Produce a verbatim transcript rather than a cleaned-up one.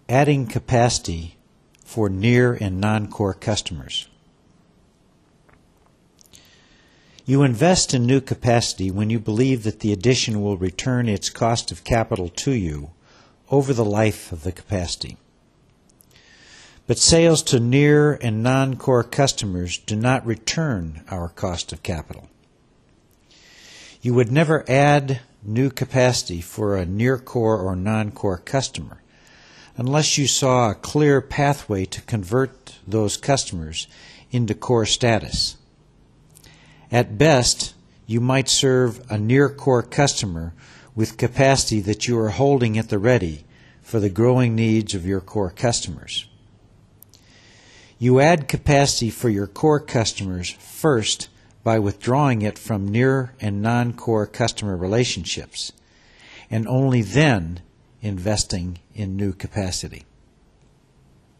Adding capacity for near and non-core customers. You invest in new capacity when you believe that the addition will return its cost of capital to you over the life of the capacity. But sales to near and non-core customers do not return our cost of capital. You would never add new capacity for a near-core or non-core customer unless you saw a clear pathway to convert those customers into core status. At best, you might serve a near-core customer with capacity that you are holding at the ready for the growing needs of your core customers. You add capacity for your core customers first by withdrawing it from near and non-core customer relationships, and only then investing in new capacity.